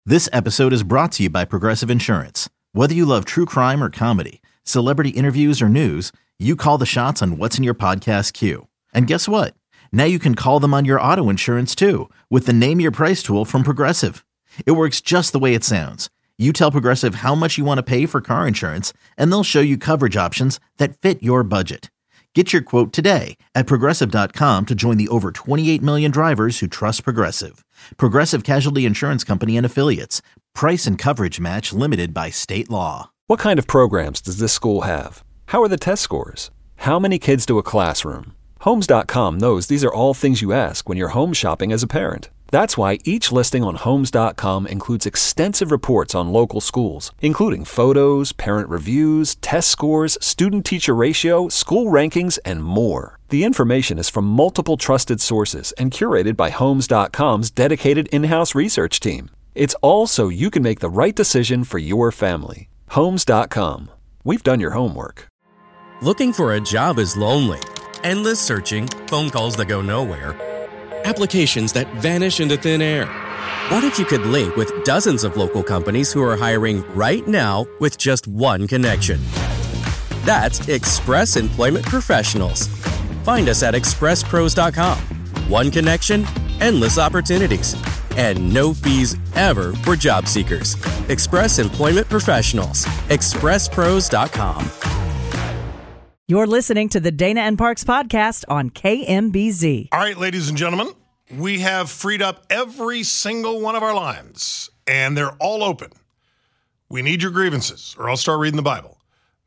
This episode is brought to you by Progressive Insurance. Whether you love true crime or comedy, celebrity interviews or news, you call the shots on what's in your podcast queue. And guess what? Now you can call them on your auto insurance too with the Name Your Price tool from Progressive. It works just the way it sounds. You tell Progressive how much you want to pay for car insurance, and they'll show you coverage options that fit your budget. Get your quote today at Progressive.com to join the over 28 million drivers who trust Progressive. Progressive Casualty Insurance Company and Affiliates. Price and coverage match limited by state law. What kind of programs does this school have? How are the test scores? How many kids to a classroom? Homes.com knows these are all things you ask when you're home shopping as a parent. That's why each listing on Homes.com includes extensive reports on local schools, including photos, parent reviews, test scores, student-teacher ratio, school rankings, and more. The information is from multiple trusted sources and curated by Homes.com's dedicated in-house research team. It's all so you can make the right decision for your family. Homes.com. We've done your homework. Looking for a job is lonely. Endless searching, phone calls that go nowhere, applications that vanish into thin air. What if you could link with dozens of local companies who are hiring right now with just one connection? That's Express Employment Professionals. Find us at expresspros.com. One connection, endless opportunities, and no fees ever for job seekers. Express Employment Professionals. expresspros.com. You're listening to the Dana and Parks podcast on KMBZ. All right, ladies and gentlemen, we have freed up every single one of our lines, and they're all open. We need your grievances, or I'll start reading the Bible.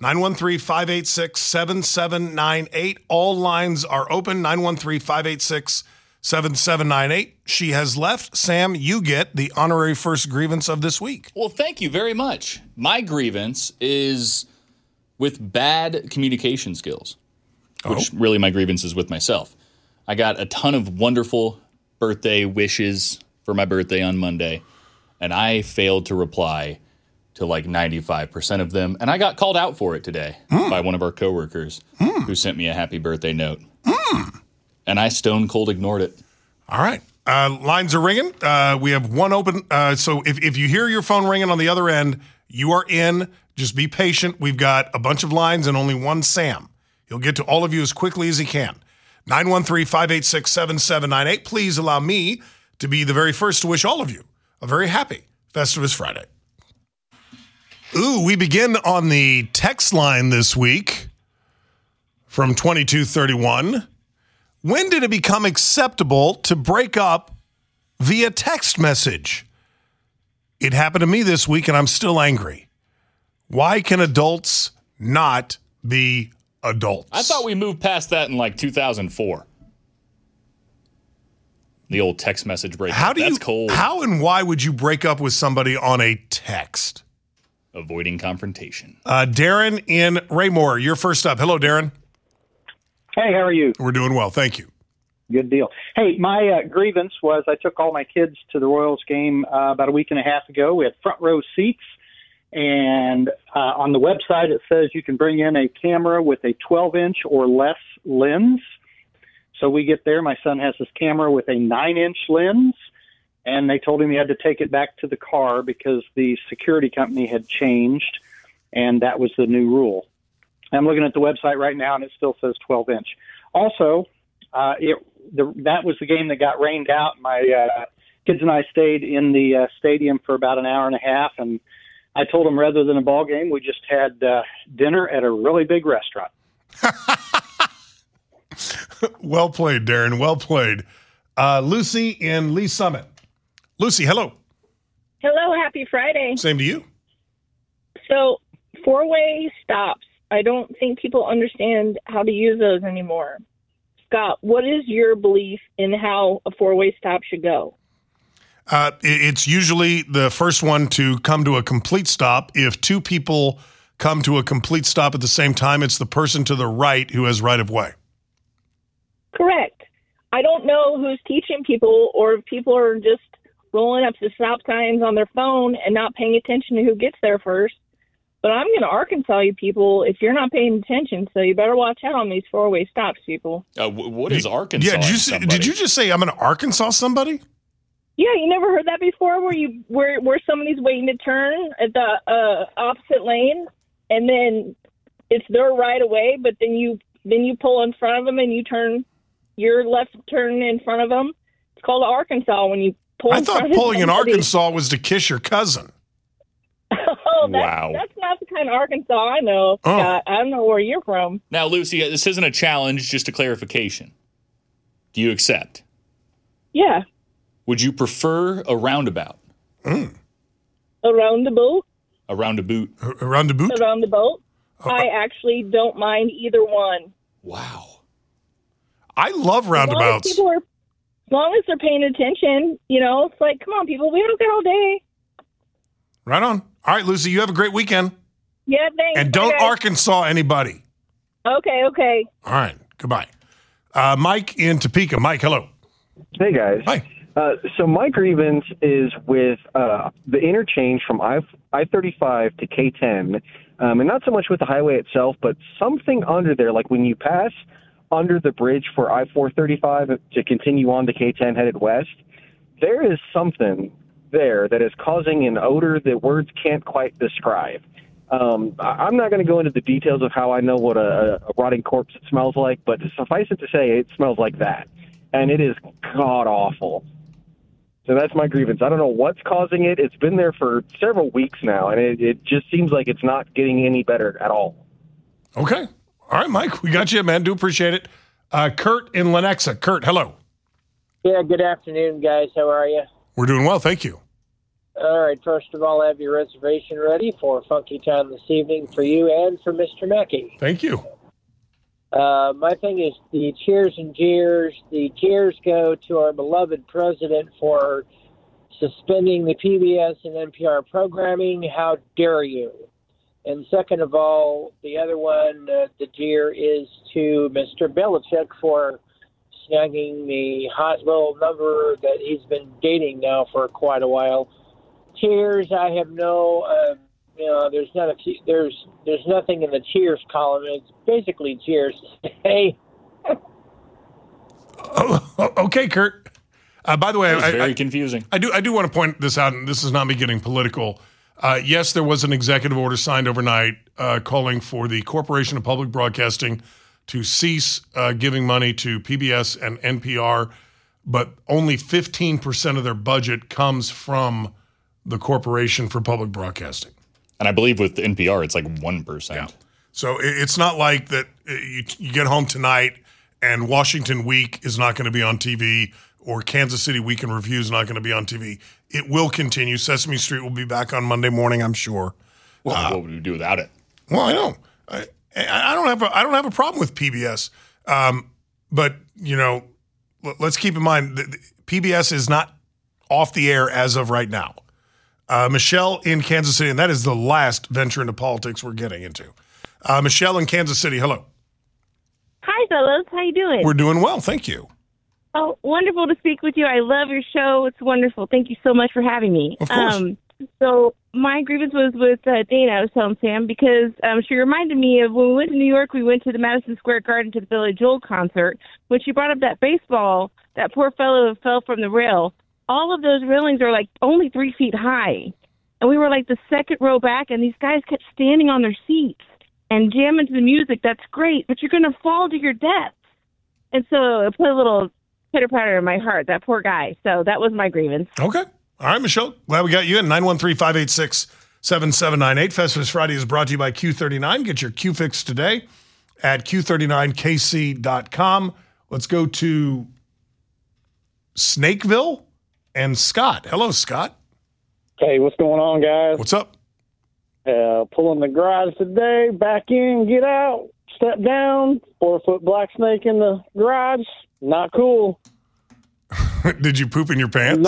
913-586-7798. All lines are open. 913-586-7798. She has left. Sam, you get the honorary first grievance of this week. Well, thank you very much. My grievance is with bad communication skills, which really my grievance is with myself. I got a ton of wonderful birthday wishes for my birthday on Monday, and I failed to reply to like 95% of them, and I got called out for it today by one of our coworkers who sent me a happy birthday note, and I stone cold ignored it. All right. Lines are ringing. We have one open. So if you hear your phone ringing on the other end, you are in. Just be patient. We've got a bunch of lines and only one Sam. He'll get to all of you as quickly as he can. 913-586-7798. Please allow me to be the very first to wish all of you a very happy Festivus Friday. Ooh, we begin on the text line this week from 2231. When did it become acceptable to break up via text message? It happened to me this week and I'm still angry. Why can adults not be adults? I thought we moved past that in like 2004. The old text message breakup. That's cold. How and why would you break up with somebody on a text? Avoiding confrontation. Darren in Raymore, you're first up. Hello, Darren. Hey, how are you? We're doing well, thank you. Good deal. Hey, my grievance was I took all my kids to the Royals game about a week and a half ago. We had front row seats. And on the website, it says you can bring in a camera with a 12-inch or less lens. So we get there. My son has his camera with a 9-inch lens, and they told him he had to take it back to the car because the security company had changed, and that was the new rule. I'm looking at the website right now, and it still says 12-inch. Also, that was the game that got rained out. My kids and I stayed in the stadium for about an hour and a half, and I told them rather than a ball game, we just had dinner at a really big restaurant. Well played, Darren. Well played. Lucy in Lee Summit. Lucy, hello. Hello. Happy Friday. Same to you. So, four-way stops. I don't think people understand how to use those anymore. Scott, what is your belief in how a four-way stop should go? It's usually the first one to come to a complete stop. If two people come to a complete stop at the same time, it's the person to the right who has right of way. Correct. I don't know who's teaching people or if people are just rolling up the stop signs on their phone and not paying attention to who gets there first. But I'm going to Arkansas you people if you're not paying attention, so you better watch out on these four-way stops, people. What is Arkansas? Yeah, did you just say I'm going to Arkansas somebody? Yeah, you never heard that before, where somebody's waiting to turn at the opposite lane, and then it's their right away, but then you pull in front of them and you turn your left turn in front of them. It's called Arkansas when you pull. I thought pulling in Arkansas was to kiss your cousin. Oh, Wow. That's not the kind of Arkansas I know. Oh. I don't know where you're from. Now, Lucy, this isn't a challenge, just a clarification. Do you accept? Yeah. Would you prefer a roundabout? Around the boat. A roundabout? Around the boot? Around the boat. I actually don't mind either one. Wow. I love roundabouts. As long as they're paying attention, it's like, come on, people, we don't get all day. Right on. All right, Lucy, you have a great weekend. Yeah, thanks. And don't Okay. Arkansas anybody. Okay. All right. Goodbye. Mike in Topeka. Mike, hello. Hey, guys. Hi. So my grievance is with the interchange from I-35 to K-10, and not so much with the highway itself, but something under there, like when you pass under the bridge for I-435 to continue on to K-10 headed west, there is something there that is causing an odor that words can't quite describe. I'm not going to go into the details of how I know what a rotting corpse smells like, but suffice it to say, it smells like that, and it is god-awful. So that's my grievance. I don't know what's causing it. It's been there for several weeks now, and it just seems like it's not getting any better at all. Okay. All right, Mike, we got you, man. Do appreciate it. Kurt in Lenexa. Kurt, hello. Yeah, good afternoon, guys. How are you? We're doing well, thank you. All right, first of all, I have your reservation ready for Funky Town this evening for you and for Mr. Mackey. Thank you. My thing is the cheers and jeers. The cheers go to our beloved president for suspending the PBS and NPR programming. How dare you? And second of all, the other one, the jeer is to Mr. Belichick for snagging the hot little number that he's been dating now for quite a while. Cheers, I have no... there's nothing in the cheers column. It's basically cheers. Hey. Okay, Kurt. By the way, It's very confusing. I do want to point this out, and this is not me getting political. Yes, there was an executive order signed overnight calling for the Corporation of Public Broadcasting to cease giving money to PBS and NPR, but only 15% of their budget comes from the Corporation for Public Broadcasting. And I believe with NPR, it's like 1%. Yeah. So it's not like that you get home tonight and Washington Week is not going to be on TV or Kansas City Week in Review is not going to be on TV. It will continue. Sesame Street will be back on Monday morning, I'm sure. Well, what would we do without it? Well, I know. I don't have a problem with PBS. But, let's keep in mind that PBS is not off the air as of right now. Michelle in Kansas City, and that is the last venture into politics we're getting into. Michelle in Kansas City, hello. Hi, fellas. How you doing? We're doing well, thank you. Oh, wonderful to speak with you. I love your show. It's wonderful. Thank you so much for having me. Of course. So my grievance was with Dana, I was telling Sam, because she reminded me of when we went to New York, we went to the Madison Square Garden to the Billy Joel concert. When she brought up that baseball, that poor fellow fell from the rail. All of those railings are like only 3 feet high. And we were like the second row back, and these guys kept standing on their seats and jamming to the music. That's great, but you're going to fall to your death. And so it put a little pitter-patter in my heart, that poor guy. So that was my grievance. Okay. All right, Michelle. Glad we got you in. 913-586-7798. Festivus Friday is brought to you by Q39. Get your Q fix today at Q39KC.com. Let's go to Snakeville and Scott. Hello, Scott. Hey, what's going on, guys? What's up? Pulling the garage today, back in, get out, step down, 4-foot black snake in the garage. Not cool. Did you poop in your pants?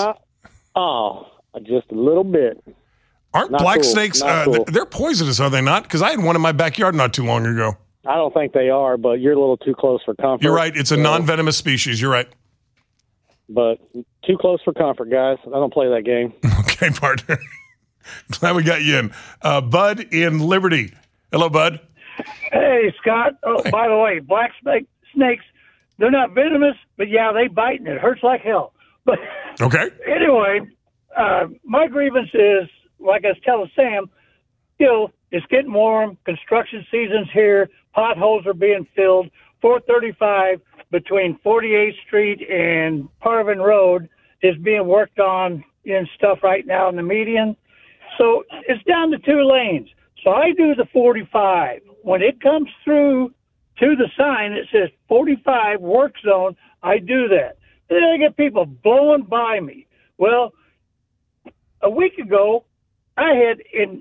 Just a little bit. Aren't not black cool. snakes, cool. They're poisonous, are they not? Because I had one in my backyard not too long ago. I don't think they are, but you're a little too close for comfort. You're right. It's a non-venomous species. You're right. But too close for comfort, guys. I don't play that game. Okay, partner. Glad we got you in. Bud in Liberty. Hello, Bud. Hey, Scott. Oh, hey. By the way, black snakes, they're not venomous, but yeah, they bite and it hurts like hell. But Okay. anyway, my grievance is, like I was telling Sam, it's getting warm. Construction season's here. Potholes are being filled. 435 between 48th Street and Parvin Road is being worked on and stuff right now in the median. So it's down to 2 lanes. So I do the 45. When it comes through to the sign that says 45 work zone, I do that. And then I get people blowing by me. Well, a week ago, I had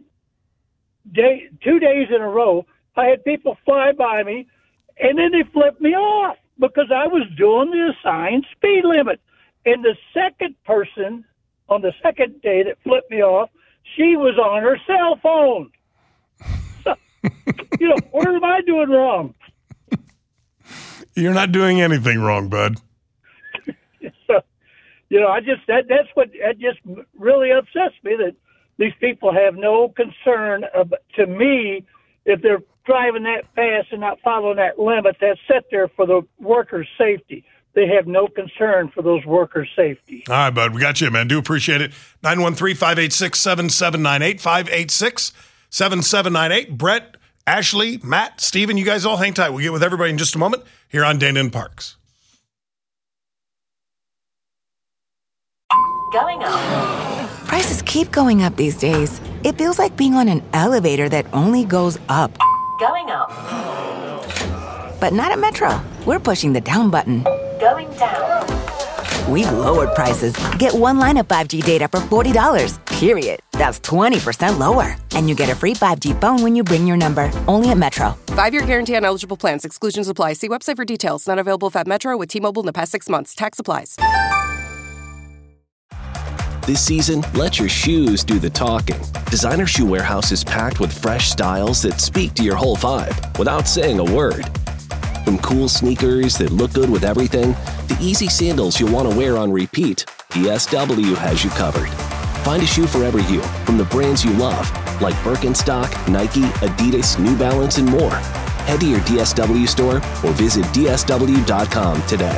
2 days in a row, I had people fly by me, and then they flipped me off because I was doing the assigned speed limit. And the second person on the second day that flipped me off, she was on her cell phone. So, what am I doing wrong? You're not doing anything wrong, bud. So, that's what just really upsets me, that these people have no concern to me if they're driving that fast and not following that limit that's set there for the workers' safety. They have no concern for those workers' safety. All right, bud. We got you, man. Do appreciate it. 913-586-7798, 586-7798. Brett, Ashley, Matt, Steven, you guys all hang tight. We'll get with everybody in just a moment here on Dana and Parks. Going up. Prices keep going up these days. It feels like being on an elevator that only goes up. Going up. But not at Metro. We're pushing the down button. Going down. We've lowered prices. Get one line of 5G data for $40, period. That's 20% lower. And you get a free 5G phone when you bring your number. Only at Metro. 5-year guarantee on eligible plans. Exclusions apply. See website for details. Not available at Metro with T-Mobile in the past 6 months. Tax applies. This season, let your shoes do the talking. Designer Shoe Warehouse is packed with fresh styles that speak to your whole vibe without saying a word. From cool sneakers that look good with everything, to easy sandals you'll want to wear on repeat, DSW has you covered. Find a shoe for every you from the brands you love, like Birkenstock, Nike, Adidas, New Balance, and more. Head to your DSW store or visit DSW.com today.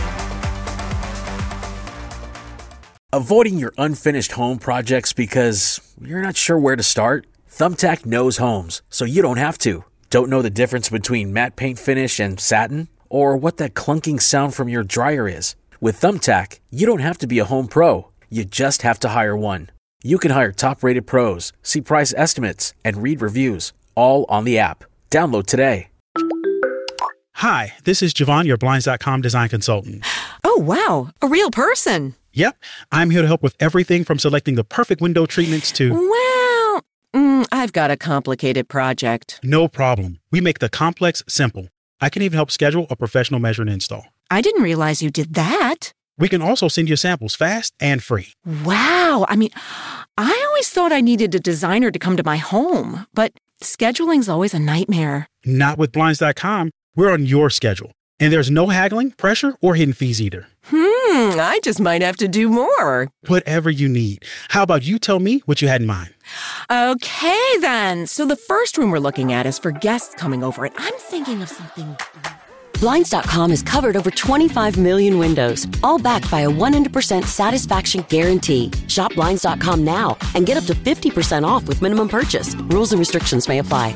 Avoiding your unfinished home projects because you're not sure where to start? Thumbtack knows homes, so you don't have to. Don't know the difference between matte paint finish and satin? Or what that clunking sound from your dryer is? With Thumbtack, you don't have to be a home pro. You just have to hire one. You can hire top-rated pros, see price estimates, and read reviews, all on the app. Download today. Hi, this is Javon, your Blinds.com design consultant. Oh, wow. A real person. Yep. I'm here to help with everything from selecting the perfect window treatments to... Well, I've got a complicated project. No problem. We make the complex simple. I can even help schedule a professional measure and install. I didn't realize you did that. We can also send you samples fast and free. Wow. I always thought I needed a designer to come to my home, but scheduling's always a nightmare. Not with Blinds.com. We're on your schedule. And there's no haggling, pressure, or hidden fees either. I just might have to do more. Whatever you need. How about you tell me what you had in mind? Okay, then. So the first room we're looking at is for guests coming over, and I'm thinking of something... Blinds.com has covered over 25 million windows, all backed by a 100% satisfaction guarantee. Shop Blinds.com now and get up to 50% off with minimum purchase. Rules and restrictions may apply.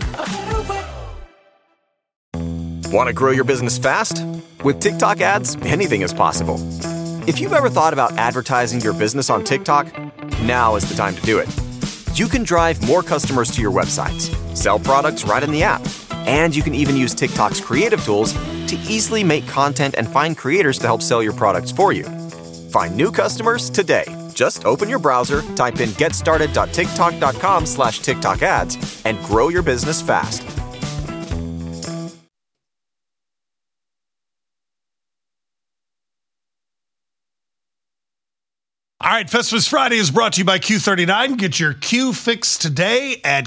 Want to grow your business fast? With TikTok ads, anything is possible. If you've ever thought about advertising your business on TikTok, now is the time to do it. You can drive more customers to your websites, sell products right in the app, and you can even use TikTok's creative tools to easily make content and find creators to help sell your products for you. Find new customers today. Just open your browser, type in getstarted.tiktok.com/TikTok ads, and grow your business fast. All right, Festivus Friday is brought to you by Q39. Get your Q fix today at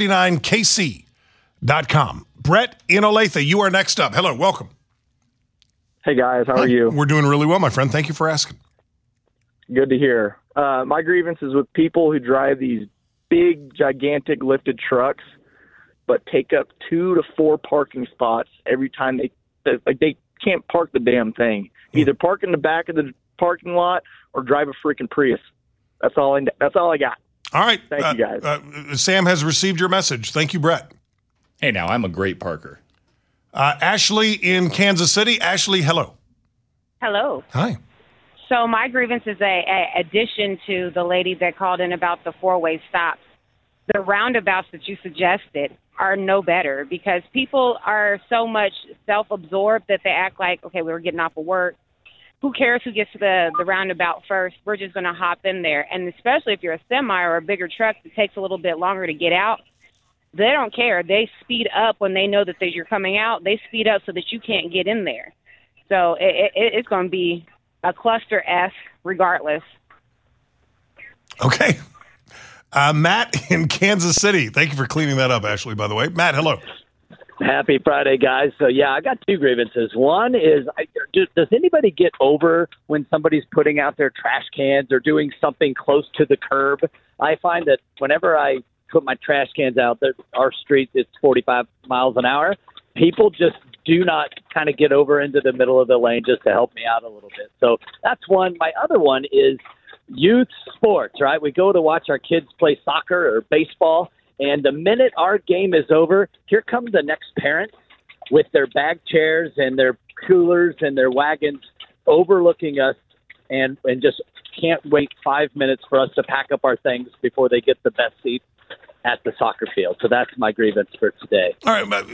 Q39KC.com. Brett in Olathe, you are next up. Hello, welcome. Hey, guys. How are you? We're doing really well, my friend. Thank you for asking. Good to hear. My grievance is with people who drive these big, gigantic lifted trucks, but take up 2 to 4 parking spots every time they can't park the damn thing. Either park in the back of the parking lot or drive a freaking Prius. That's all I got. All right. Thank you, guys. Sam has received your message. Thank you, Brett. Hey, now I'm a great parker. Ashley in Kansas City. Ashley, hello. Hello. Hi. So my grievance is a addition to the lady that called in about the four-way stops. The roundabouts that you suggested are no better because people are so much self-absorbed that they act like, okay, we were getting off of work. Who cares who gets to the roundabout first? We're just going to hop in there. And especially if you're a semi or a bigger truck that takes a little bit longer to get out, they don't care. They speed up when they know that you're coming out. They speed up so that you can't get in there. So it's going to be a cluster F regardless. Okay. Matt in Kansas City. Thank you for cleaning that up, Ashley, by the way. Matt, hello. Happy Friday, guys. So, yeah, I got two grievances. One is, does anybody get over when somebody's putting out their trash cans or doing something close to the curb? I find that whenever I put my trash cans out, our street is 45 miles an hour. People just do not kind of get over into the middle of the lane just to help me out a little bit. So that's one. My other one is youth sports, right? We go to watch our kids play soccer or baseball, and the minute our game is over, here come the next parents with their bag chairs and their coolers and their wagons overlooking us and just can't wait 5 minutes for us to pack up our things before they get the best seat at the soccer field. So that's my grievance for today. All right. But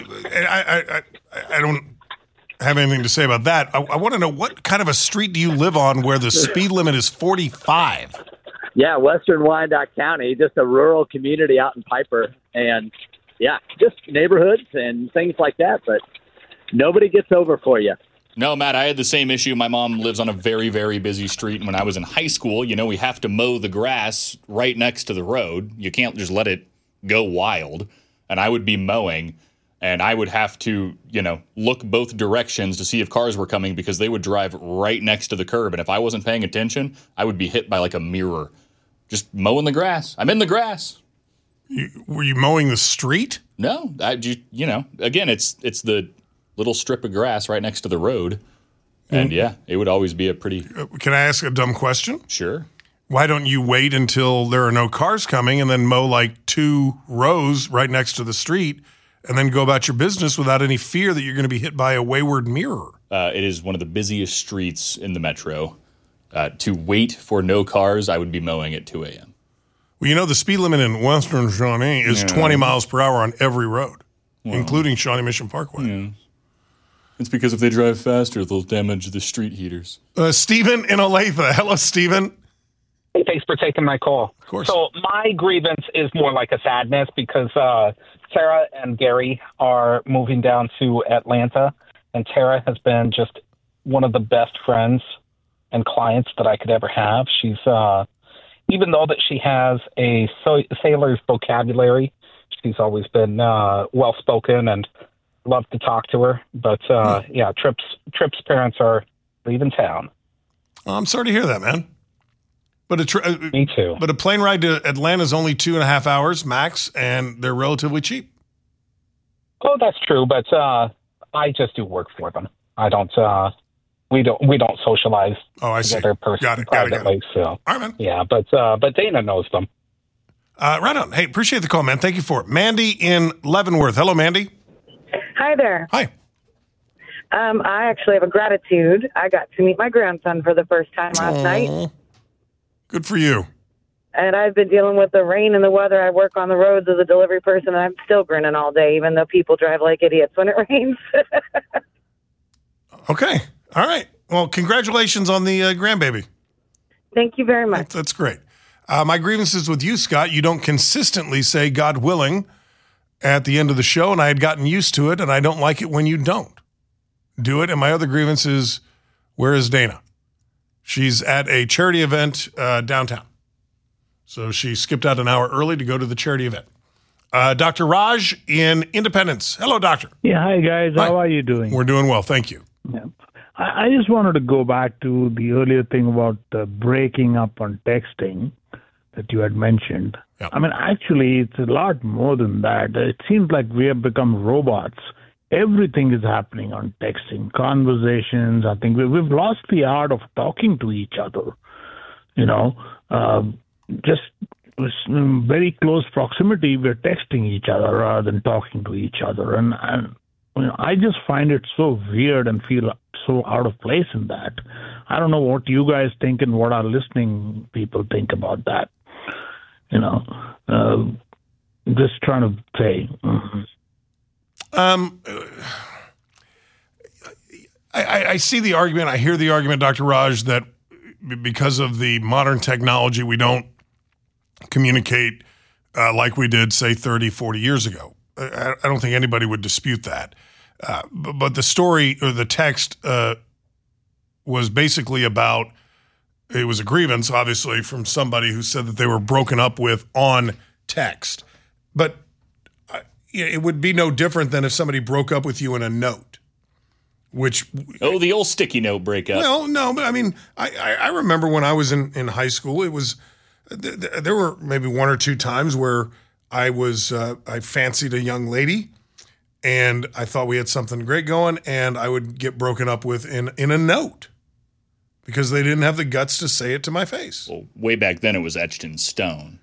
I don't have anything to say about that. I want to know, what kind of a street do you live on where the speed limit is 45? Yeah, Western Wyandotte County, just a rural community out in Piper. And, yeah, just neighborhoods and things like that. But nobody gets over for you. No, Matt, I had the same issue. My mom lives on a very, very busy street. And when I was in high school, we have to mow the grass right next to the road. You can't just let it go wild. And I would be mowing, and I would have to, look both directions to see if cars were coming because they would drive right next to the curb. And if I wasn't paying attention, I would be hit by like a mirror. Just mowing the grass. I'm in the grass. Were you mowing the street? No. Again, it's the little strip of grass right next to the road. And, yeah, it would always be a pretty... Can I ask a dumb question? Sure. Why don't you wait until there are no cars coming and then mow like 2 rows right next to the street and then go about your business without any fear that you're going to be hit by a wayward mirror? It is one of the busiest streets in the metro. To wait for no cars, I would be mowing at 2 a.m. Well, the speed limit in Western Shawnee is 20 miles per hour on every road, including Shawnee Mission Parkway. Yeah. It's because if they drive faster, they'll damage the street heaters. Stephen in Olathe. Hello, Stephen. Hey, thanks for taking my call. Of course. So my grievance is more like a sadness because Sarah and Gary are moving down to Atlanta, and Tara has been just one of the best friends and clients that I could ever have. She's, even though that she has a sailor's vocabulary, she's always been well-spoken and love to talk to her. But, Tripp's parents are leaving town. Oh, I'm sorry to hear that, man. But Me too. But a plane ride to Atlanta is only 2.5 hours max, and they're relatively cheap. Oh, that's true. But I just do work for them. I don't. We don't socialize. Oh, I see. Together privately. Got it. So, all right, man. Yeah, but Dana knows them. Right on. Hey, appreciate the call, man. Thank you for it. Mandy in Leavenworth. Hello, Mandy. Hi there. Hi. I actually have a gratitude. I got to meet my grandson for the first time last night. Good for you. And I've been dealing with the rain and the weather. I work on the roads as a delivery person, and I'm still grinning all day, even though people drive like idiots when it rains. Okay. All right. Well, congratulations on the grandbaby. Thank you very much. That's great. My grievance is with you, Scott. You don't consistently say God willing at the end of the show, and I had gotten used to it, and I don't like it when you don't do it. And my other grievance is, where is Dana? She's at a charity event downtown. So she skipped out an hour early to go to the charity event. Dr. Raj in Independence. Hello, doctor. Yeah, hi, guys. Hi. How are you doing? We're doing well. Thank you. Yeah. I just wanted to go back to the earlier thing about breaking up on texting that you had mentioned. Yep. I mean, actually, it's a lot more than that. It seems like we have become robots. everything is happening on texting, conversations. I think we've lost the art of talking to each other. Just very close proximity, we're texting each other rather than talking to each other. And I just find it so weird and feel so out of place in that. I don't know what you guys think and what our listening people think about that. Just trying to say. I see the argument. I hear the argument, Dr. Raj, that because of the modern technology, we don't communicate like we did, say, 30, 40 years ago. I don't think anybody would dispute that. But the story or the text was basically about, it was a grievance, obviously, from somebody who said that they were broken up with on text. But it would be no different than if somebody broke up with you in a note. The old sticky note breakup. Well, no, but I mean, I remember when I was in high school, it was there were maybe one or two times where I fancied a young lady, and I thought we had something great going, and I would get broken up with in a note because they didn't have the guts to say it to my face. Well, way back then, it was etched in stone.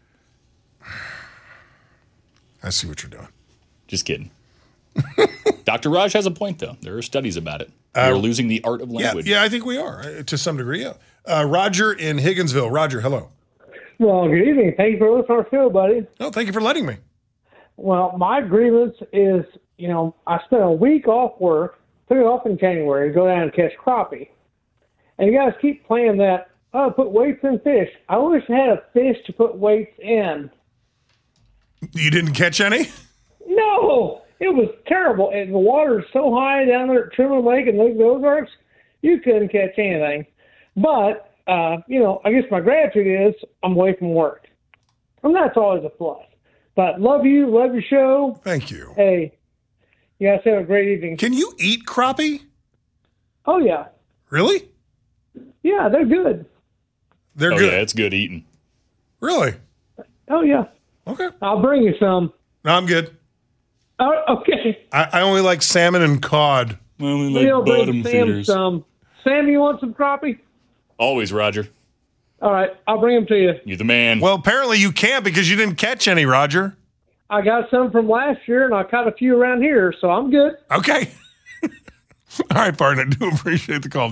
I see what you're doing. Just kidding. Dr. Raj has a point, though. There are studies about it. We're losing the art of language. Yeah, I think we are, to some degree, yeah. Roger in Higginsville. Roger, hello. Well, good evening. Thank you for listening to our show, buddy. No, thank you for letting me. Well, my grievance is, I spent a week off work, took it off in January to go down and catch crappie. And you guys keep playing that, put weights in fish. I wish I had a fish to put weights in. You didn't catch any? No! It was terrible. And the water is so high down there at Truman Lake and Lake Ozarks, you couldn't catch anything. But, I guess my gratitude is I'm away from work. And that's always a plus. But love you, love your show. Thank you. Hey, you guys have a great evening. Can you eat crappie? Oh, yeah. Really? Yeah, they're good. They're good. Yeah, it's good eating. Really? Oh, yeah. Okay. I'll bring you some. No, I'm good. Okay. I only like salmon and cod. I only like bottom feeders. Sam, you want some crappie? Always, Roger. All right, I'll bring them to you. You're the man. Well, apparently you can't because you didn't catch any, Roger. I got some from last year, and I caught a few around here, so I'm good. Okay. All right, partner. I do appreciate the call.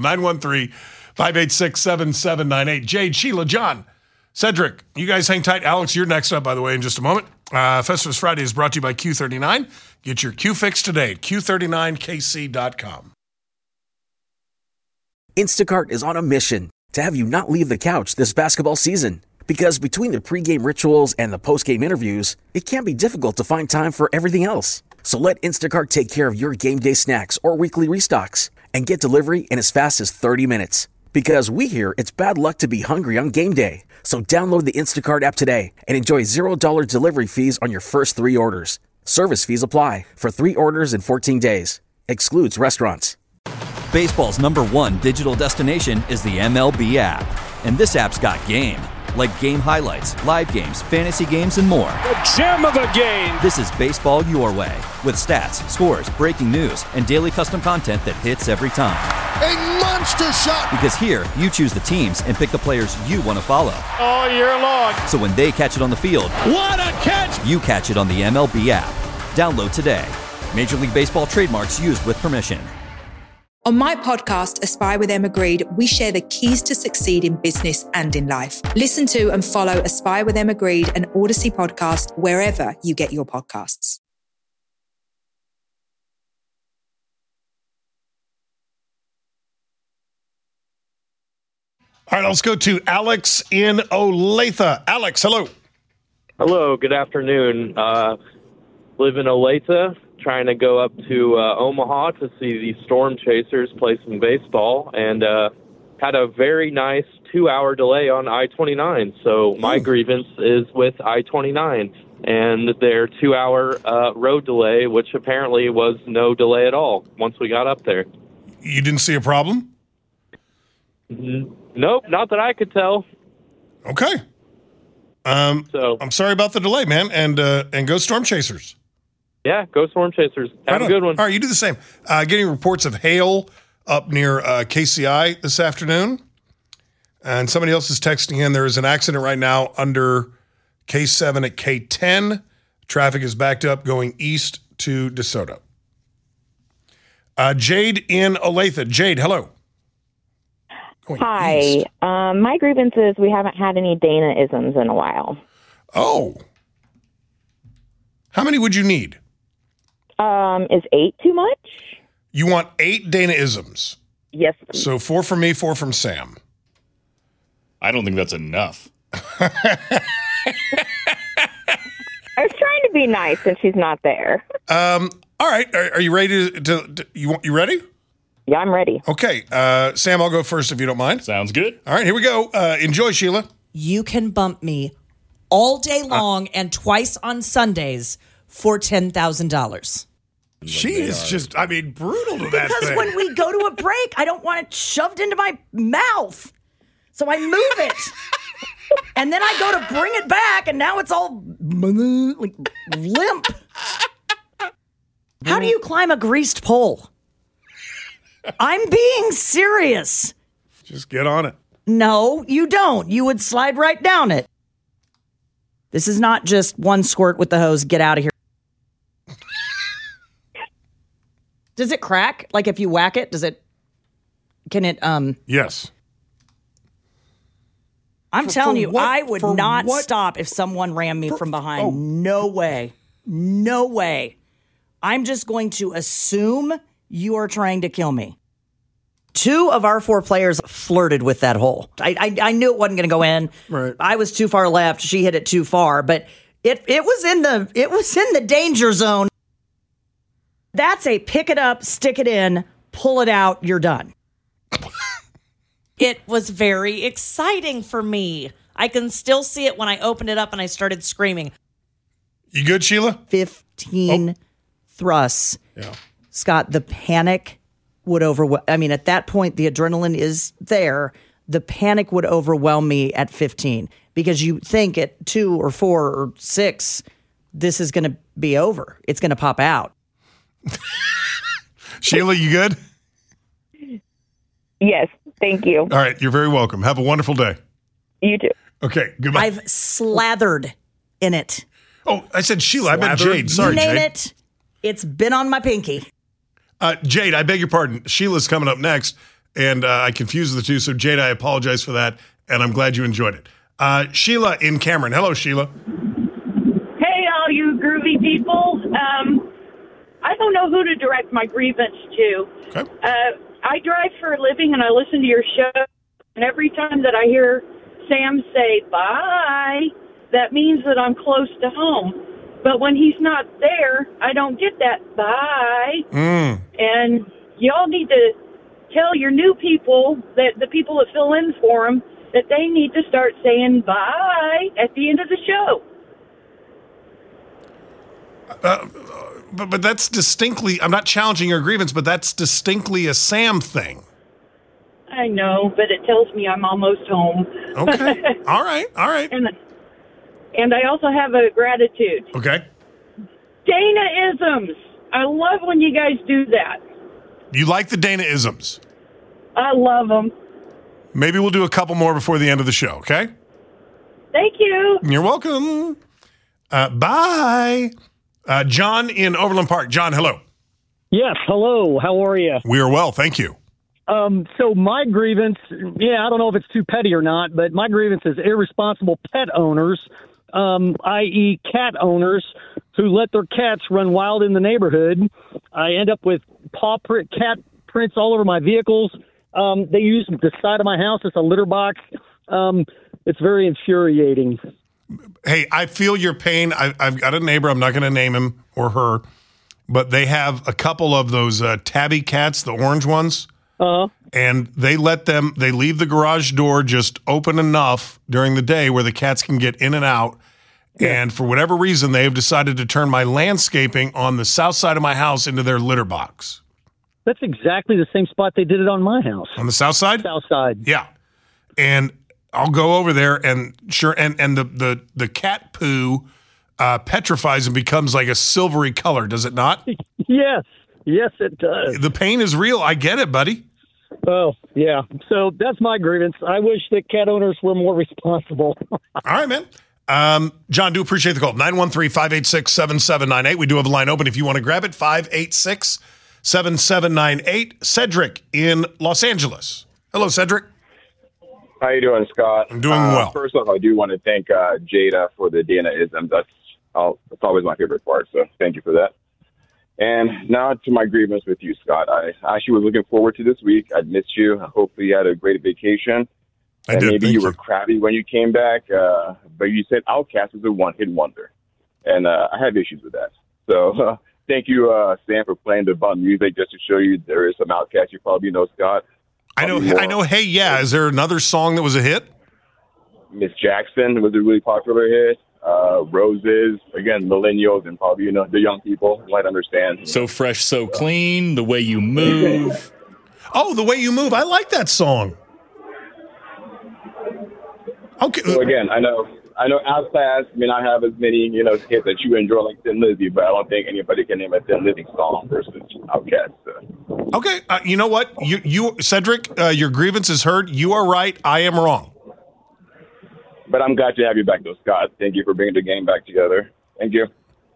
913-586-7798. Jade, Sheila, John, Cedric, you guys hang tight. Alex, you're next up, by the way, in just a moment. Festivus Friday is brought to you by Q39. Get your Q fix today at Q39KC.com. Instacart is on a mission to have you not leave the couch this basketball season. Because between the pregame rituals and the postgame interviews, it can be difficult to find time for everything else. So let Instacart take care of your game day snacks or weekly restocks and get delivery in as fast as 30 minutes. Because we hear it's bad luck to be hungry on game day. So download the Instacart app today and enjoy $0 delivery fees on your first 3 orders. Service fees apply for 3 orders in 14 days. Excludes restaurants. Baseball's #1 digital destination is the MLB app. And this app's got game. Like game highlights, live games, fantasy games, and more. The gem of the game! This is baseball your way. With stats, scores, breaking news, and daily custom content that hits every time. A monster shot! Because here, you choose the teams and pick the players you want to follow. All year long. So when they catch it on the field, what a catch! You catch it on the MLB app. Download today. Major League Baseball trademarks used with permission. On my podcast, Aspire with Emma Grede, we share the keys to succeed in business and in life. Listen to and follow Aspire with Emma Grede, an Odyssey podcast, wherever you get your podcasts. All right, let's go to Alex in Olathe. Alex, hello. Hello, good afternoon. Live in Olathe. Trying to go up to Omaha to see the Storm Chasers play some baseball, and had a very nice 2-hour delay on I-29. So my grievance is with I-29 and their 2-hour road delay, which apparently was no delay at all once we got up there. You didn't see a problem? Nope, not that I could tell. Okay. So I'm sorry about the delay, man, and go Storm Chasers. Yeah, go Storm Chasers. Have a good one. All right, you do the same. Getting reports of hail up near KCI this afternoon. And somebody else is texting in. There is an accident right now under K7 at K10. Traffic is backed up going east to DeSoto. Jade in Olathe. Jade, hello. Hi. My grievance is we haven't had any Dana-isms in a while. Oh. How many would you need? Is 8 too much? You want 8 Dana-isms? Yes. So 4 from me, 4 from Sam. I don't think that's enough. I was trying to be nice and she's not there. All right. Are you ready you ready? Yeah, I'm ready. Okay. Sam, I'll go first if you don't mind. Sounds good. All right, here we go. Enjoy, Sheila. You can bump me all day long and twice on Sundays for $10,000. She is just, brutal to that Because thing. when we go to a break, I don't want it shoved into my mouth. So I move it. And then I go to bring it back, and now it's all like limp. How do you climb a greased pole? I'm being serious. Just get on it. No, you don't. You would slide right down it. This is not just one squirt with the hose. Get out of here. Does it crack? Like if you whack it, can it? Yes. I'm telling you, what? I would For not what? stop if someone ran me from behind. No way. No way. I'm just going to assume you are trying to kill me. 2 of our 4 players flirted with that hole. I knew it wasn't going to go in. Right. I was too far left. She hit it too far, but it was in the danger zone. That's a pick it up, stick it in, pull it out, you're done. It was very exciting for me. I can still see it when I opened it up and I started screaming. You good, Sheila? 15 thrusts. Yeah. Scott, the panic would overwhelm. I mean, at that point, the adrenaline is there. The panic would overwhelm me at 15 because you think at 2 or 4 or 6, this is going to be over. It's going to pop out. Sheila, you good? Yes, thank you. All right, you're very welcome. Have a wonderful day. You too. Okay, goodbye. I've slathered in it. Oh, I said Sheila. I meant Jade. Sorry, you name Jade. it. It's been on my pinky. Jade, I beg your pardon. Sheila's coming up next, and I confused the two. So, Jade, I apologize for that, and I'm glad you enjoyed it. Sheila in Cameron. Hello, Sheila. Hey, all you groovy people. I don't know who to direct my grievance to. Okay. I drive for a living, and I listen to your show, and every time that I hear Sam say bye, that means that I'm close to home. But when he's not there, I don't get that bye. And y'all need to tell your new people, that the people that fill in for them, that they need to start saying bye at the end of the show. But that's distinctly, I'm not challenging your grievance, but that's distinctly a Sam thing. I know, but it tells me I'm almost home. Okay. All right. And I also have a gratitude. Okay. Dana-isms. I love when you guys do that. You like the Dana-isms? I love them. Maybe we'll do a couple more before the end of the show, okay? Thank you. You're welcome. Bye. John in Overland Park. John, hello. Yes, hello. How are you? We are well, thank you. So my grievance, I don't know if it's too petty or not, but my grievance is irresponsible pet owners, i.e. cat owners, who let their cats run wild in the neighborhood. I end up with cat prints all over my vehicles. They use the side of my house as a litter box. It's very infuriating. Hey, I feel your pain. I've got a neighbor. I'm not going to name him or her, but they have a couple of those tabby cats, the orange ones. And they leave the garage door just open enough during the day where the cats can get in and out. Yeah. And for whatever reason, they have decided to turn my landscaping on the south side of my house into their litter box. That's exactly the same spot they did it on my house. On the south side? South side. Yeah. And I'll go over there and sure. And the cat poo petrifies and becomes like a silvery color, does it not? Yes, it does. The pain is real. I get it, buddy. Oh, yeah. So that's my grievance. I wish that cat owners were more responsible. All right, man. John, do appreciate the call. 913-586-7798. We do have a line open if you want to grab it. 586-7798. Cedric in Los Angeles. Hello, Cedric. How you doing, Scott? I'm doing well. First off, I do want to thank Jada for the Dana-ism. That's always my favorite part, so thank you for that. And now to my grievance with you, Scott. I actually was looking forward to this week. I'd missed you. Hopefully you had a great vacation. And maybe you were crabby when you came back, but you said Outkast was a one-hit wonder. And I have issues with that. So thank you, Sam, for playing the bum music just to show you there is some Outkast you probably know, Scott. I know. Hey, yeah. Is there another song that was a hit? Miss Jackson was a really popular hit. Roses, again, millennials and probably, the young people might understand. So Fresh, So Clean, The Way You Move. Oh, The Way You Move. I like that song. Okay. So again, I know Outkast may not have as many, hits that you enjoy like Thin Lizzy, but I don't think anybody can name a Thin Lizzy song versus Outkast. So. Okay. You know what? You Cedric, your grievance is heard. You are right. I am wrong. But I'm glad to have you back, though, Scott. Thank you for bringing the game back together. Thank you.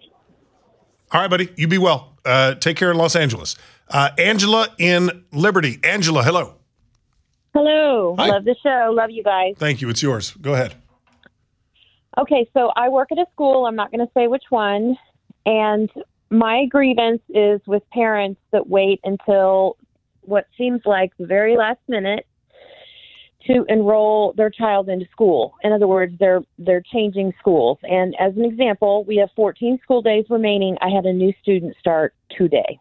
All right, buddy. You be well. Take care in Los Angeles. Angela in Liberty. Angela, hello. Hello. Hi. Love the show. Love you guys. Thank you. It's yours. Go ahead. Okay, so I work at a school. I'm not going to say which one. And my grievance is with parents that wait until what seems like the very last minute to enroll their child into school. In other words, they're changing schools. And as an example, we have 14 school days remaining. I had a new student start today.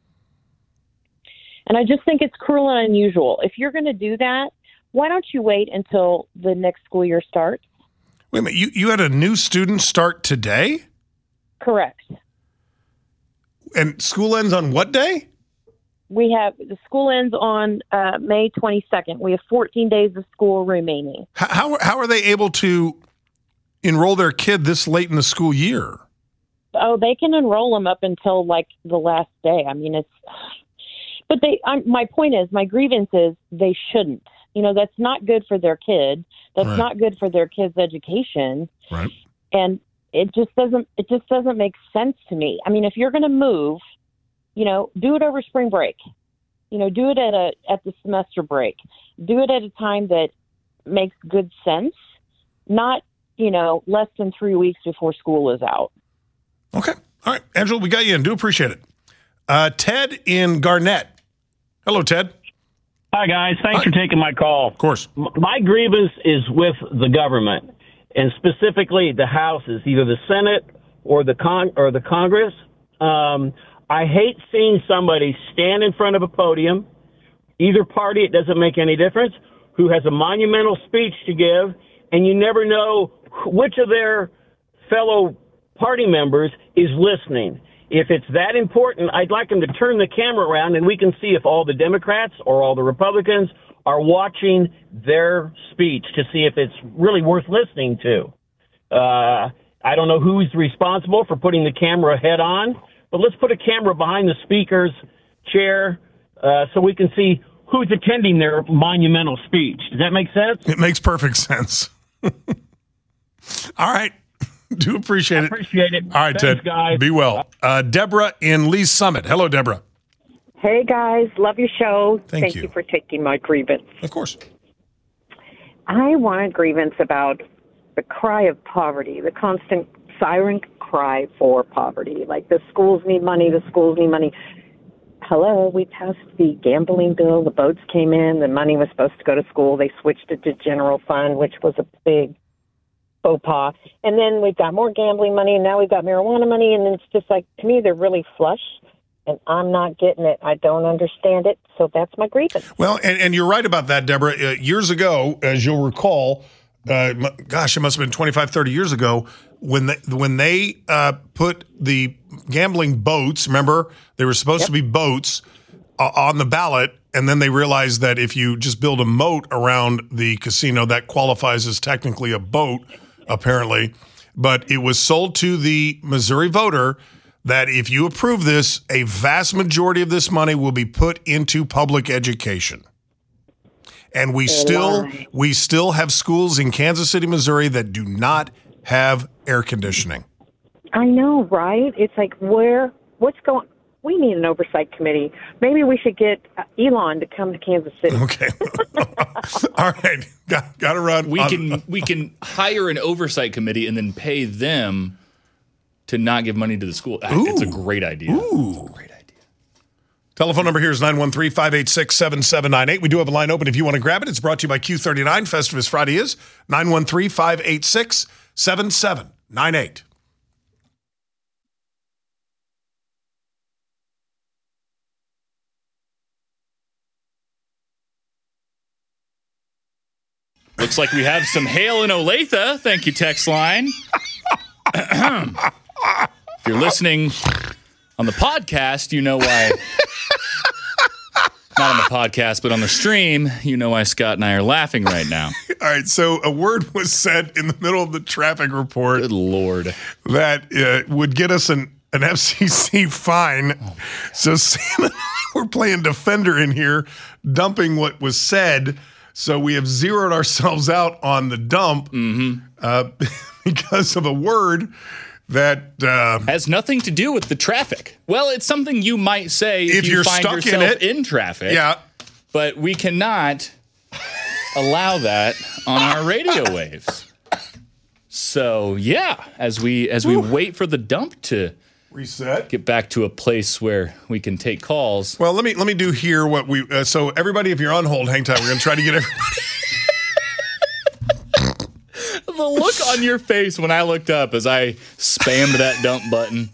And I just think it's cruel and unusual. If you're going to do that, why don't you wait until the next school year starts? Wait a minute. You had a new student start today? Correct. And school ends on what day? The school ends on May 22nd. We have 14 days of school remaining. How are they able to enroll their kid this late in the school year? Oh, they can enroll them up until like the last day. I mean, but my point is, my grievance is they shouldn't. That's not good for their kid. That's not good for their kid's education. Right. And it just doesn't make sense to me. I mean, if you're going to move, do it over spring break. Do it at the semester break. Do it at a time that makes good sense, not, less than 3 weeks before school is out. Okay. All right. Angela, we got you in. Do appreciate it. Ted in Garnett. Hello, Ted. Hi, guys. Thanks for taking my call. Of course. My grievance is with the government, and specifically the houses, either the Senate or the Congress. I hate seeing somebody stand in front of a podium, either party, it doesn't make any difference, who has a monumental speech to give, and you never know which of their fellow party members is listening. If it's that important, I'd like them to turn the camera around and we can see if all the Democrats or all the Republicans are watching their speech to see if it's really worth listening to. I don't know who's responsible for putting the camera head on, but let's put a camera behind the speaker's chair so we can see who's attending their monumental speech. Does that make sense? It makes perfect sense. All right. Do appreciate it. Appreciate it. All right, Thanks, Ted. guys. Be well. Deborah in Lee's Summit. Hello, Deborah. Hey, guys. Love your show. Thank you you for taking my grievance. Of course. I want a grievance about the cry of poverty, the constant siren cry for poverty. Like the schools need money, the schools need money. Hello, we passed the gambling bill. The boats came in. The money was supposed to go to school. They switched it to general fund, which was a big faux pas. And then we've got more gambling money, and now we've got marijuana money, and it's just like, to me, they're really flush, and I'm not getting it. I don't understand it, so that's my grievance. Well, and you're right about that, Deborah. Years ago, as you'll recall, gosh, it must have been 25, 30 years ago, when they put the gambling boats, remember, they were supposed to be boats on the ballot, and then they realized that if you just build a moat around the casino, that qualifies as technically a boat, apparently. but it was sold to the Missouri voter that if you approve this, a vast majority of this money will be put into public education. And we still have schools in Kansas City, Missouri that do not have air conditioning. I know, right? It's like, what's going? We need an oversight committee. Maybe we should get Elon to come to Kansas City. Okay. All right. Got to run. We can hire an oversight committee and then pay them to not give money to the school. It's a great idea. Ooh. Great idea. Telephone number here is 913-586-7798. We do have a line open if you want to grab it. It's brought to you by Q39. Festivus Friday is 913-586-7798. Looks like we have some hail in Olathe. Thank you, text line. If you're listening on the podcast, you know why. Not on the podcast, but on the stream, you know why Scott and I are laughing right now. All right, so a word was said in the middle of the traffic report. Good Lord. That would get us an FCC fine. So Sam and I were playing defender in here, dumping what was said. So we have zeroed ourselves out on the dump because of a word that has nothing to do with the traffic. Well, it's something you might say if you find stuck yourself in traffic. Yeah. But we cannot allow that on our radio waves. So, yeah, as we wait for the dump to reset, get back to a place where we can take calls. Well, let me do here what we so everybody, if you're on hold, hang tight. We're going to try to get everybody. The look on your face when I looked up as I spammed that dump button.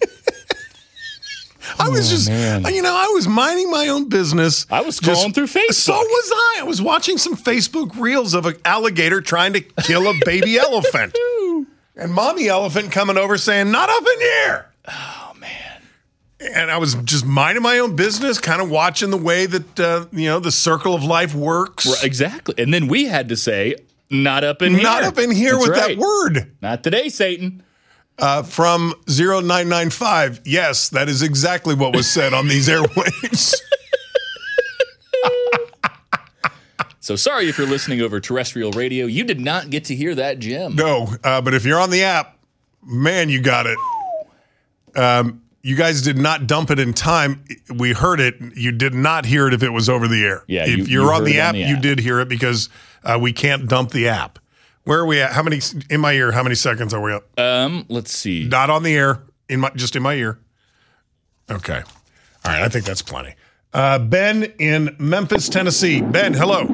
I was I was minding my own business. I was scrolling through Facebook. So was I. I was watching some Facebook reels of an alligator trying to kill a baby elephant. And mommy elephant coming over saying, "Not up in here." Oh, man. And I was just minding my own business, kind of watching the way that, the circle of life works. Right, exactly. And then we had to say, not up in here. Not up in here. That's with right. That word. Not today, Satan. From 0995. Yes, that is exactly what was said on these airwaves. So sorry if you're listening over terrestrial radio. You did not get to hear that gem. No, but if you're on the app, man, you got it. You guys did not dump it in time. We heard it. You did not hear it if it was over the air. Yeah, if you're on the app, you did hear it because we can't dump the app. Where are we at? How many in my ear? How many seconds are we up? Let's see. Not on the air. Just in my ear. Okay. All right. I think that's plenty. Ben in Memphis, Tennessee. Ben, hello.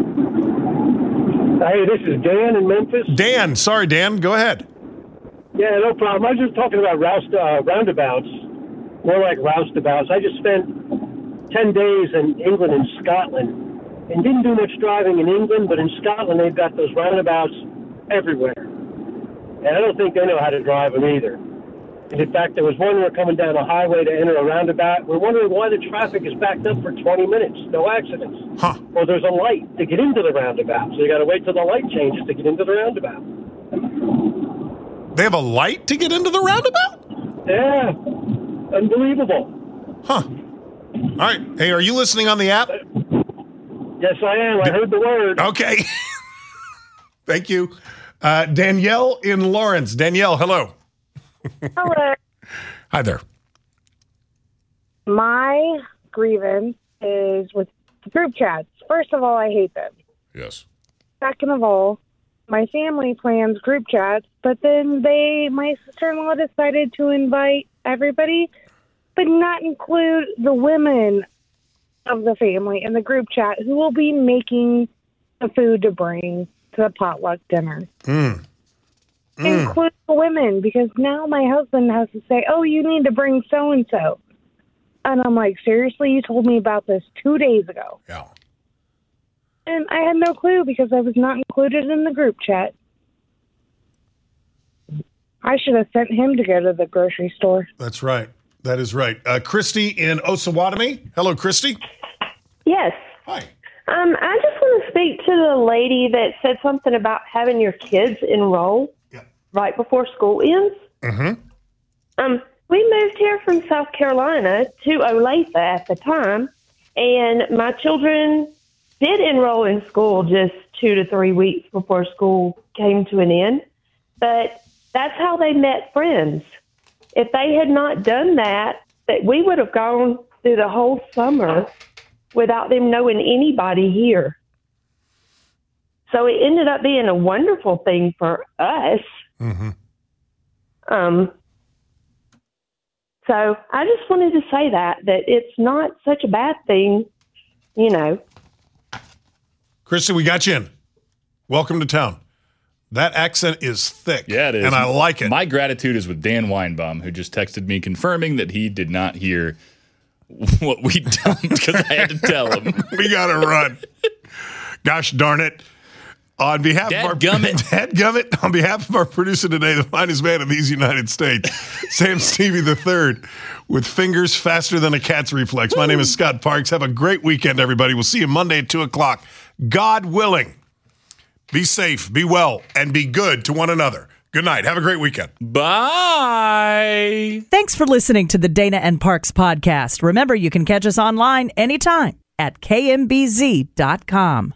Hey, this is Dan in Memphis. Dan, sorry, Dan. Go ahead. Yeah, no problem. I was just talking about roundabouts, more like roustabouts. I just spent 10 days in England and Scotland and didn't do much driving in England, but in Scotland they've got those roundabouts everywhere. And I don't think they know how to drive them either. And in fact, there was one where coming down a highway to enter a roundabout. We're wondering why the traffic is backed up for 20 minutes. No accidents. Huh. Well, there's a light to get into the roundabout, so you got to wait till the light changes to get into the roundabout. They have a light to get into the roundabout? Yeah. Unbelievable. Huh. All right. Hey, are you listening on the app? Yes, I am. I heard the word. Okay. Thank you. Danielle in Lawrence. Danielle, hello. Hello. Hi there. My grievance is with group chats. First of all, I hate them. Yes. Second of all, my family plans group chats, but then my sister-in-law decided to invite everybody, but not include the women of the family in the group chat who will be making the food to bring to the potluck dinner. Include the women, because now my husband has to say, "Oh, you need to bring so-and-so." And I'm like, seriously? You told me about this 2 days ago. Yeah. And I had no clue because I was not included in the group chat. I should have sent him to go to the grocery store. That's right. That is right. Christy in Osawatomie. Hello, Christy. Yes. Hi. I just want to speak to the lady that said something about having your kids enroll. Yeah. right before school ends. Mm-hmm. We moved here from South Carolina to Olathe at the time, and my children did enroll in school just 2 to 3 weeks before school came to an end. But that's how they met friends. If they had not done that we would have gone through the whole summer without them knowing anybody here. So it ended up being a wonderful thing for us. Mm-hmm. So I just wanted to say that it's not such a bad thing, you know. Kristen, we got you in. Welcome to town. That accent is thick. Yeah, it is. And I like it. My gratitude is with Dan Weinbaum, who just texted me confirming that he did not hear what we dumped because I had to tell him. We got to run. Gosh darn it. On behalf of our Dadgummit, on behalf of our producer today, the finest man in these United States, Sam Stevie III, with fingers faster than a cat's reflex. My name is Scott Parks. Have a great weekend, everybody. We'll see you Monday at 2 o'clock. God willing. Be safe, be well, and be good to one another. Good night. Have a great weekend. Bye. Thanks for listening to the Dana and Parks podcast. Remember, you can catch us online anytime at kmbz.com.